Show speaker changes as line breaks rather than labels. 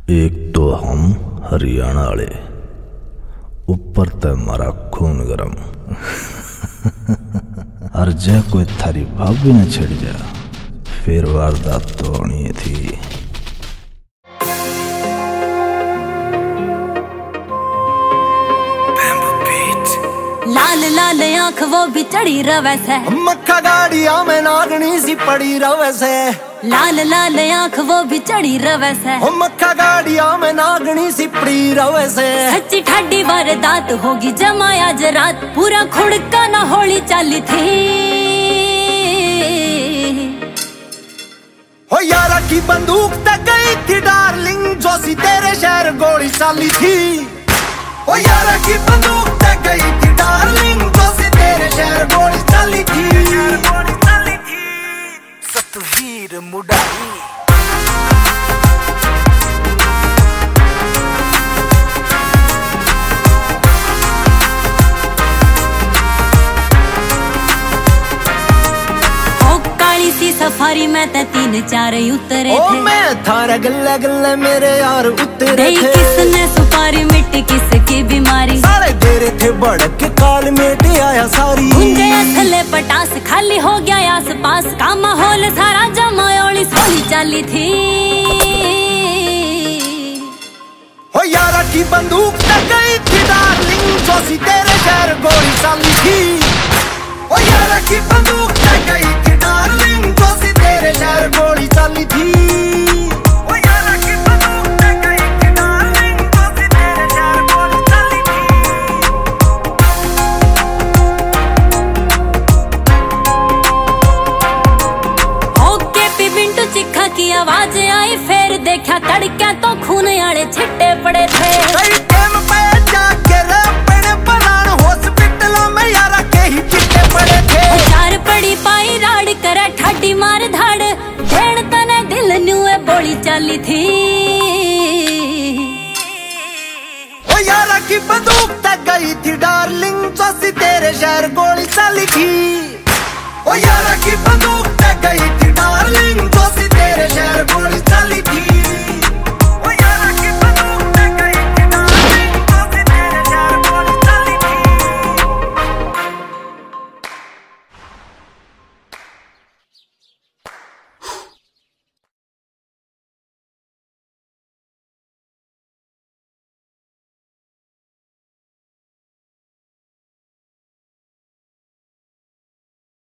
एक तो हम हरियाणा वाले, ऊपर ते मारा खून गरम। और जे कोई थारी भाभी न छिड़ जा, फिर वारदात तो होनी थी।
लाल लाल आंख वो भी चढ़ी रवे से,
मक्खा गाड़िया में नागनी सी पड़ी रवे से।
लाल लाल आंख वो भी चढ़ी रवे से,
मक्खा गाड़िया में नागनी सी पड़ी रवे से।
सच्ची ठाडी वारदात होगी जमाया जरात, पूरा खुड़का ना होली चाली थी।
हो यारा की बंदूक तक गई थी डार्लिंग, जो सी तेरे शहर गोली चाली थी। हो यारा की बंदूक तक गई थी डार्लिंग, जो सी तेरे शहर गोली चाली थी। सतवीर मुडाई
सफारी में ते 3-4 उतरे थे।
मैं थारा गल्ले गल्ले मेरे यार उतरे थे।
किसने सुपारी मिट्टी किसकी बीमारी,
सारे तेरे थे भड़क के काल मेट आया सारी।
थले पटास खाली हो गया आस पास का माहौल सारा, जमायोली सोली चाली थी।
हो यारा की बंदूक तक गई थी डार्लिंग, जो सी तेरे शहर गोली चाली थी। हो यारा की बंदूक तक गई थी डार्लिंग, जो सी तेरे शहर गोली चाली थी। हो यारा की बंदूक तक गई थी डार्लिंग, जो सी तेरे शहर गोली चाली थी।
ओके पी बिंटू चिखा की आवाज आई, फिर देखा तड़का तो खून आले छिट्टे पड़े थे।
कई टाइम पे जाके रपने परान हॉस्पिटल में यारा के ही चिट्टे पड़े थे।
चार पड़ी पाई राड़ करे ठाडी मार धाड़, ढेड़ तने दिल न्यूए बोली चाली थी।
ओ यारा की बंदूक तक गई थी डार्लिंग, जो सी तेरे शहर गोली चाली थी। ओ यारा की बंदूक